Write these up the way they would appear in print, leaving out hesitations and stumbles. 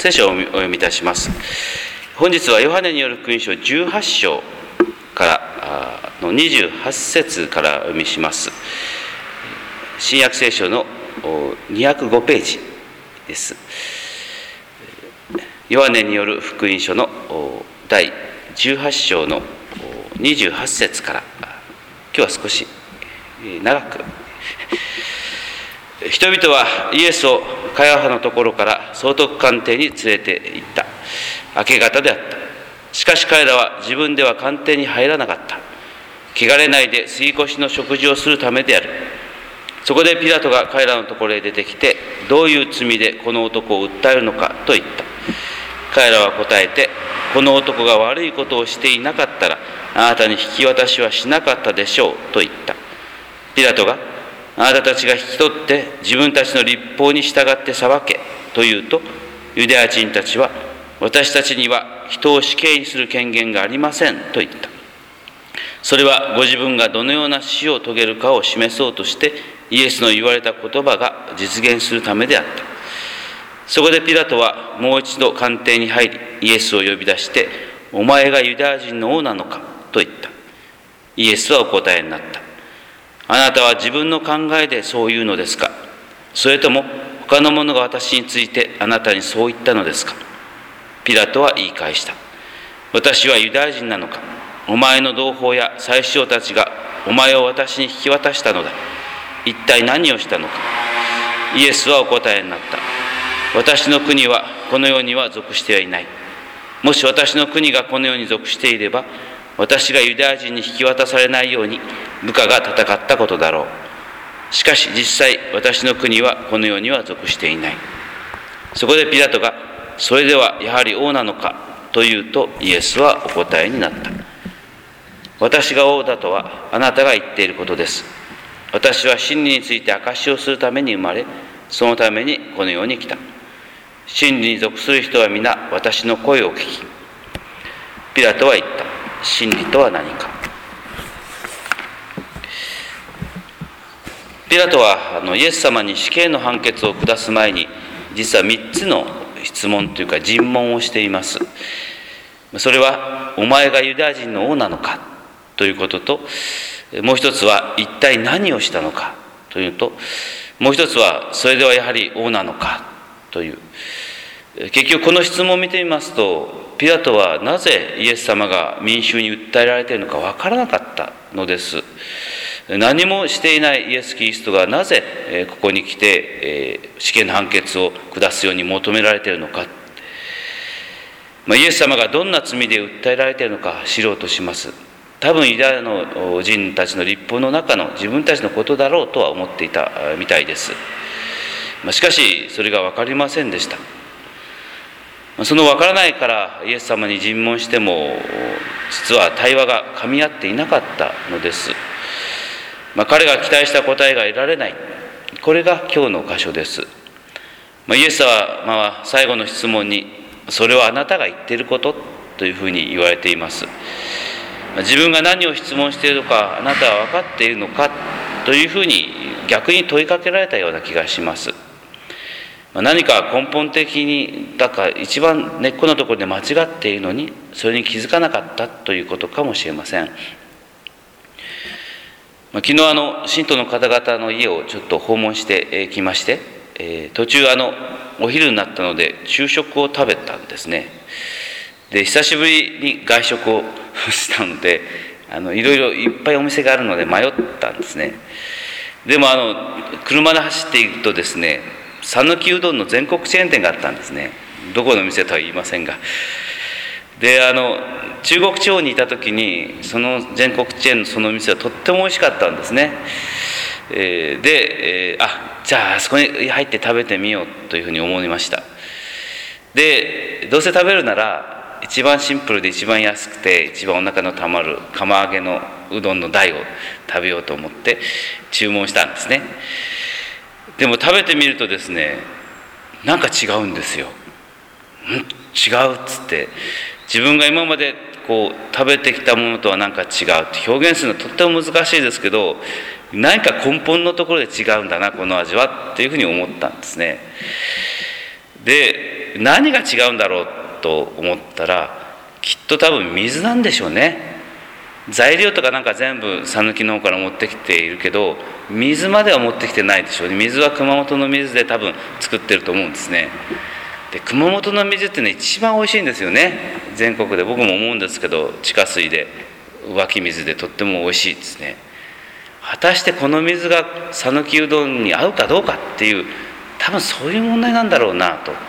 聖書をお読みいたします。本日はヨハネによる福音書18章からの28節からお読みします。新約聖書の205ページです。ヨハネによる福音書の第18章の28節から、今日は少し長く。人々はイエスをカヤファのところから総督官邸に連れて行った。明け方であった。しかし彼らは自分では官邸に入らなかった。汚れないで杉越の食事をするためである。そこでピラトが彼らのところへ出てきて、どういう罪でこの男を訴えるのかと言った。彼らは答えて、この男が悪いことをしていなかったら、あなたに引き渡しはしなかったでしょうと言った。ピラトが、あなたたちが引き取って自分たちの律法に従って裁けと言うと、ユダヤ人たちは、私たちには人を死刑にする権限がありませんと言った。それはご自分がどのような死を遂げるかを示そうとして、イエスの言われた言葉が実現するためであった。そこでピラトはもう一度官邸に入り、イエスを呼び出して、お前がユダヤ人の王なのかと言った。イエスはお答えになった。あなたは自分の考えでそう言うのですか？それとも他の者が私についてあなたにそう言ったのですか？ピラトは言い返した。私はユダヤ人なのか？お前の同胞や宰相たちがお前を私に引き渡したのだ。一体何をしたのか？イエスはお答えになった。私の国はこの世には属してはいない。もし私の国がこの世に属していれば、私がユダヤ人に引き渡されないように部下が戦ったことだろう。しかし実際私の国はこの世には属していない。そこでピラトが、それではやはり王なのかと言うと、イエスはお答えになった。私が王だとはあなたが言っていることです。私は真理について証しをするために生まれ、そのためにこの世に来た。真理に属する人は皆私の声を聞き。ピラトは言った。真理とは何か。ピラトはイエス様に死刑の判決を下す前に、実は3つの質問というか尋問をしています。それは、お前がユダヤ人の王なのかということと、もう一つは一体何をしたのかというと、もう一つはそれではやはり王なのかという。結局この質問を見てみますと、ピラトはなぜイエス様が民衆に訴えられているのか分からなかったのです。何もしていないイエス・キリストがなぜここに来て死刑の判決を下すように求められているのか、イエス様がどんな罪で訴えられているのか知ろうとします。多分ユダヤの人たちの律法の中の自分たちのことだろうとは思っていたみたいです。しかしそれが分かりませんでした。その分からないからイエス様に尋問しても、実は対話が噛み合っていなかったのです。彼が期待した答えが得られない。これが今日の箇所です。イエス様は最後の質問に、それはあなたが言っていることというふうに言われています。自分が何を質問しているのか、あなたは分かっているのかというふうに逆に問いかけられたような気がします。何か根本的に一番根っこのところで間違っているのに、それに気づかなかったということかもしれません。昨日信徒の方々の家をちょっと訪問してきまして、途中お昼になったので昼食を食べたんですね。で、久しぶりに外食をしたので、いろいろいっぱいお店があるので迷ったんですね。でも車で走っていくとですね、讃岐うどんの全国チェーン店があったんですね。どこの店とは言いませんが。で、中国地方にいた時に、その全国チェーンのその店はとっても美味しかったんですね。じゃああそこに入って食べてみようというふうに思いました。で、どうせ食べるなら一番シンプルで一番安くて一番お腹のたまる釜揚げのうどんの台を食べようと思って注文したんですね。でも食べてみるとですね、なんか違うんですよ。違うっつって、自分が今まで食べてきたものとはなんか違うって表現するのはとっても難しいですけど、何か根本のところで違うんだなこの味はっていうふうに思ったんですね。で、 で何が違うんだろうと思ったら、きっと多分水なんでしょうね。材料とかなんか全部讃岐の方から持ってきているけど、水までは持ってきてないでしょうね。水は熊本の水で多分作ってると思うんですね。で熊本の水ってね、一番おいしいんですよね。全国で僕も思うんですけど、地下水で湧き水でとってもおいしいですね。果たしてこの水が讃岐うどんに合うかどうかっていう、多分そういう問題なんだろうなと。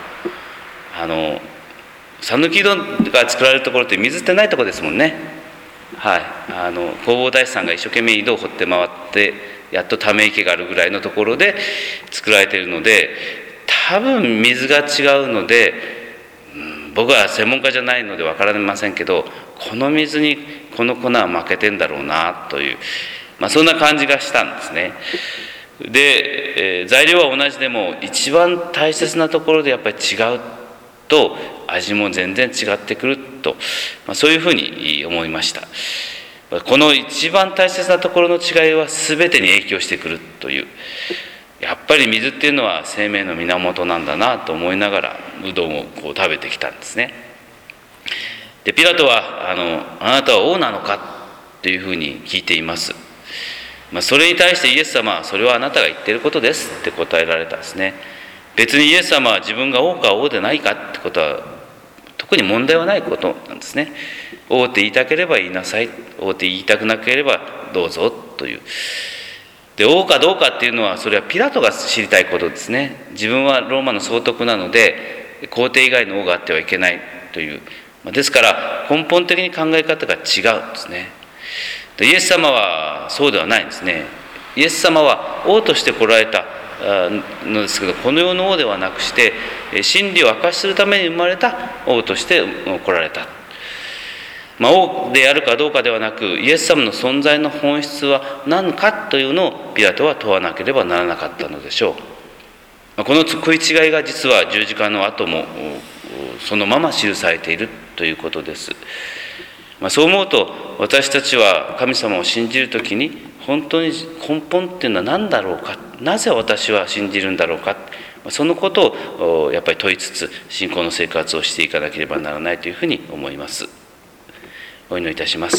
讃岐うどんが作られるところって水ってないところですもんね。はい、弘法大師さんが一生懸命井戸を掘って回ってやっとため池があるぐらいのところで作られているので、多分水が違うので、僕は専門家じゃないので分かりませんけど、この水にこの粉は負けてんだろうなという、そんな感じがしたんですね。で、材料は同じでも一番大切なところでやっぱり違うと味も全然違ってくると、そういうふうに思いました。この一番大切なところの違いは全てに影響してくるという、やっぱり水っていうのは生命の源なんだなと思いながらうどんをこう食べてきたんですね。でピラトはあなたは王なのかというふうに聞いています。それに対してイエス様は、それはあなたが言っていることですって答えられたんですね。別にイエス様は自分が王か王でないかってことは特に問題はないことなんですね。王って言いたければ言いなさい、王って言いたくなければどうぞという。で王かどうかっていうのは、それはピラトが知りたいことですね。自分はローマの総督なので皇帝以外の王があってはいけないという、ですから根本的に考え方が違うんですね。でイエス様はそうではないんですね。イエス様は王として来られたのですけど、この世の王ではなくして真理を明かしするために生まれた王として来られた。王であるかどうかではなく、イエス様の存在の本質は何かというのをピラトは問わなければならなかったのでしょう。この食い違いが実は十字架の後もそのまま記されているということです。そう思うと、私たちは神様を信じるときに本当に根本っていうのは何だろうか、なぜ私は信じるんだろうか、そのことをやっぱり問いつつ信仰の生活をしていかなければならないというふうに思います。お祈りいたします。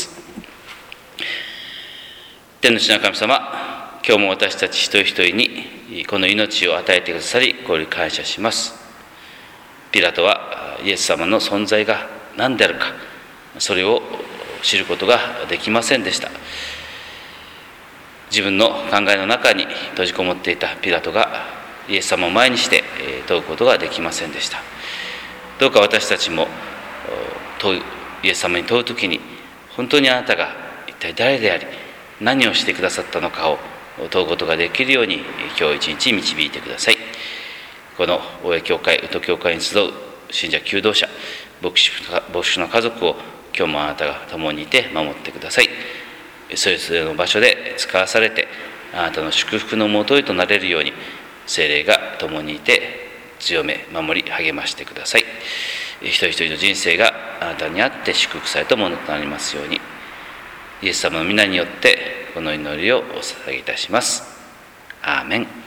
天の父なる神様、今日も私たち一人一人にこの命を与えてくださり、心に感謝します。ピラトはイエス様の存在が何であるか、それを知ることができませんでした。自分の考えの中に閉じこもっていたピラトがイエス様を前にして問うことができませんでした。どうか私たちもイエス様に問うときに、本当にあなたが一体誰であり何をしてくださったのかを問うことができるように、今日一日導いてください。この大江教会、宇都教会に集う信者求道者、牧師の家族を今日もあなたが共にいて守ってください。それぞれの場所で使わされて、あなたの祝福のもとへとなれるように、聖霊が共にいて強め守り励ましてください。一人一人の人生があなたにあって祝福されたものとなりますように、イエス様の皆によってこの祈りをお捧げいたします。アーメン。